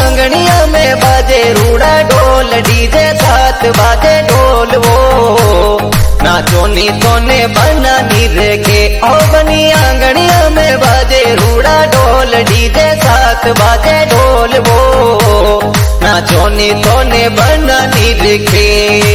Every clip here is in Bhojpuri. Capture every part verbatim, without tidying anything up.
आंगनिया में बाजे रूड़ा ढोल डीजे साथ बाजे ढोल वो नाचो नी तोने बना नी रेखे ओ बनी आंगनिया में बाजे रूड़ा ढोल डीजे साथ बाजे ढोल वो नाचो नी तोने बना नी रेखे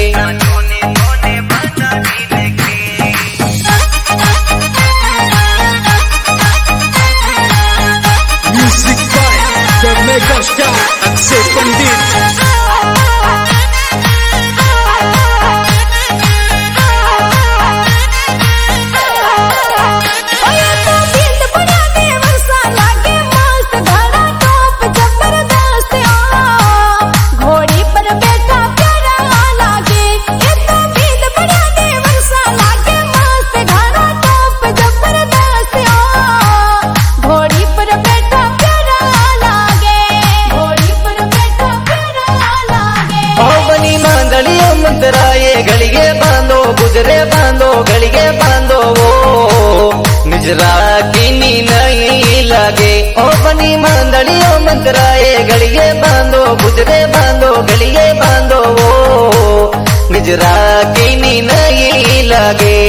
Mega Star Akshay Pandit मंतराए गलिगे बांधो गुजरे बांधो गलिगे बांधो वो निजरा किनी नहीं लगे ओ बनी मांदड़ियों मंतराए गलिगे बांधो गुजरे बांधो गलिगे बांधो वो निजरा किनी नहीं लगे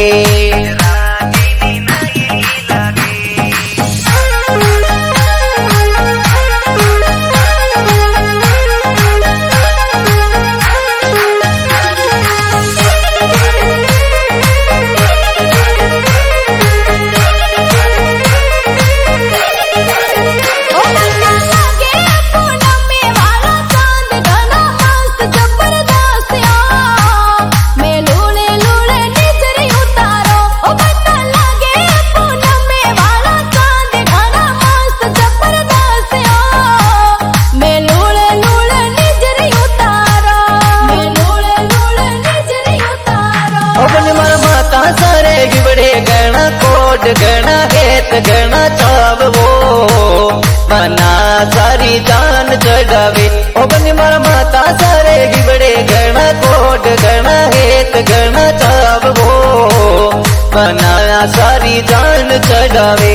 गणा हेत गणा चाव वो मना सारी जान चढ़ावे ओ बनी मार माता सारे गिबड़े गणा कोट गणा हेत गणा चाव वो मना सारी जान चढ़ावे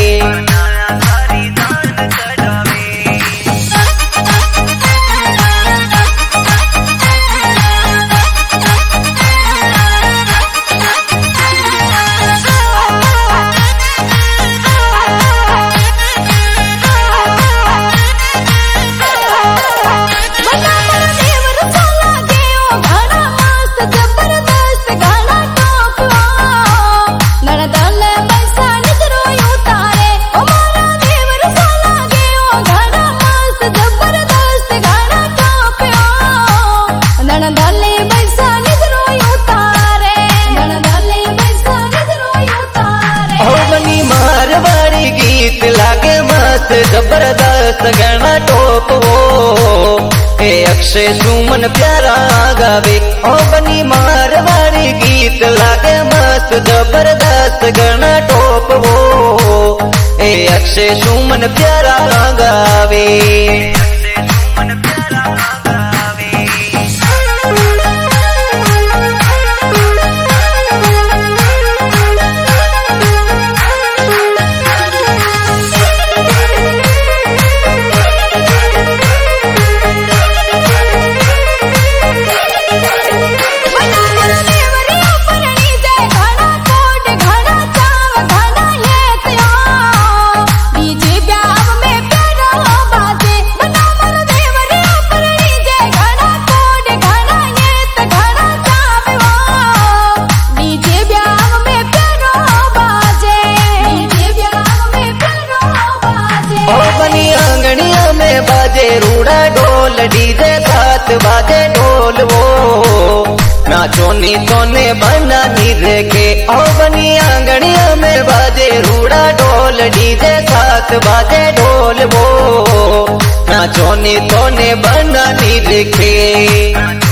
गीत लागे मस्त जबरदस्त गणा टोप वो ए अक्षय सुमन प्यारा गावे ओ बनी मारवाड़ी गीत लागे मस्त जबरदस्त गणा टोप वो ए अक्षय सुमन प्यारा गावे बाजे रूड़ा ढोल डीजे साथ बाजे ढोल वो नाचो नी तोने बना नी रेखे ओ बनी आंगनिया में बाजे रूड़ा ढोल डीजे साथ बाजे ढोल वो नाचो नी तोने बना नी रेखे।